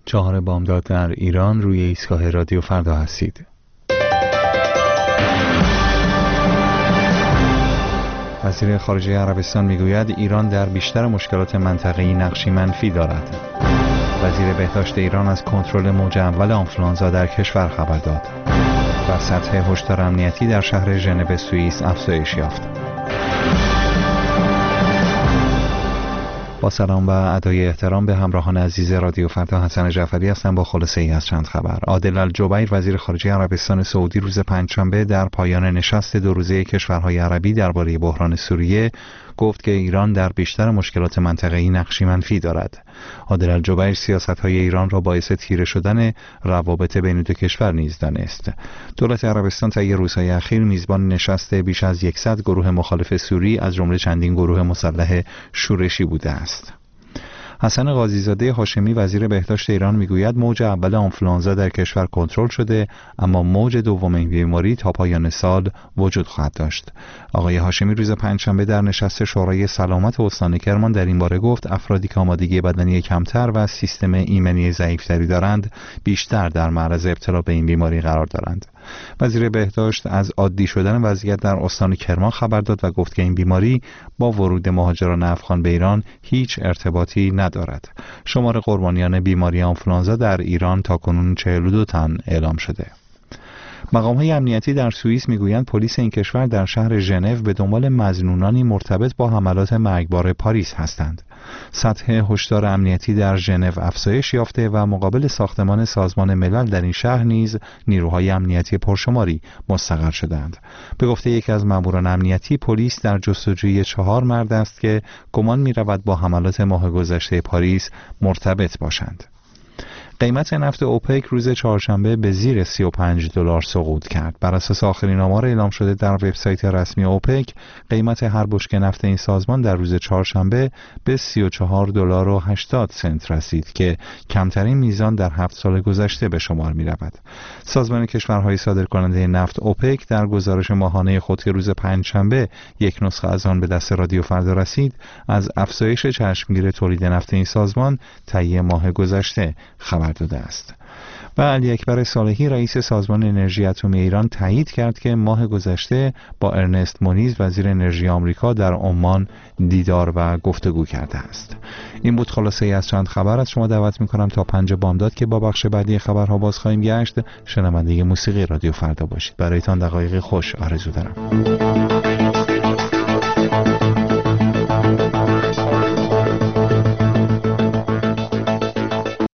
4 بامداد در ایران، روی ایستگاه رادیو فردا هستید. وزیر خارجه عربستان میگوید ایران در بیشتر مشکلات منطقه‌ای نقشی منفی دارد. وزیر بهداشت ایران از کنترل موج اول آنفولانزا در کشور خبر داد. و سطح هشدار امنیتی در شهر ژنو سوئیس افزایش یافت. با سلام و ادای احترام به همراهان عزیز رادیو فردا، حسن جعفری هستم با خلاصه ای از چند خبر. عادل الجبیر وزیر خارجه عربستان سعودی روز پنجشنبه در پایان نشست 2 روزه کشورهای عربی درباره بحران سوریه گفت که ایران در بیشتر مشکلات منطقه‌ای نقشی منفی دارد. عادل الجبیر سیاست‌های ایران را باعث تیره شدن روابط بین دو کشور نیز دانست. دولت عربستان طی روزهای اخیر میزبان نشست بیش از 100 گروه مخالف سوری از جمله چندین گروه مسلح شورشی بوده است. حسن قاضی‌زاده هاشمی وزیر بهداشت ایران میگوید موج اول آنفولانزا در کشور کنترل شده، اما موج دوم این بیماری تا پایان سال وجود خواهد داشت. آقای هاشمی روز پنجشنبه در نشست شورای سلامت استان کرمان در این باره گفت افرادی که آمادگی بدنی کمتر و سیستم ایمنی ضعیف‌تری دارند بیشتر در معرض ابتلا به این بیماری قرار دارند. وزیر بهداشت از عادی شدن وضعیت در استان کرمان خبر داد و گفت که این بیماری با ورود مهاجران افغان به ایران هیچ ارتباطی ندارد. شمار قربانیان بیماری آنفولانزا در ایران تاکنون 42 تن اعلام شده. مقام‌های امنیتی در سوئیس میگویند پلیس این کشور در شهر ژنو به دنبال مظنونانی مرتبط با حملات مرگبار پاریس هستند. سطح هشدار امنیتی در ژنو افزایش یافته و مقابل ساختمان سازمان ملل در این شهر نیز نیروهای امنیتی پرشماری مستقر شدند. به گفته یکی از ماموران امنیتی، پلیس در جستجوی 4 مرد است که گمان می‌رود با حملات ماه گذشته پاریس مرتبط باشند. قیمت نفت اوپک روز چهارشنبه به زیر $35 سقوط کرد. بر اساس آخرین آمار اعلام شده در وبسایت رسمی اوپک، قیمت هر بشکه نفت این سازمان در روز چهارشنبه به $34.80 رسید که کمترین میزان در 7 سال گذشته به شمار می رود. سازمان کشورهای صادرکننده نفت اوپک در گزارش ماهانه خود که روز پنجشنبه یک نسخه از آن به دست رادیو فردا رسید، از افزایش چشمگیر تولید نفت این سازمان طی ماه گذشته خبر داده است. و علی اکبر صالحی رئیس سازمان انرژی اتمی ایران تایید کرد که ماه گذشته با ارنست مونیز وزیر انرژی آمریکا در عمان دیدار و گفتگو کرده است. این بود خلاصه ای از چند خبر. از شما دعوت می‌کنم تا 5 بامداد که با بخش بعدی خبرها باز خواهیم گشت شنونده موسیقی رادیو فردا باشید. برایتان دقایق خوش آرزو دارم.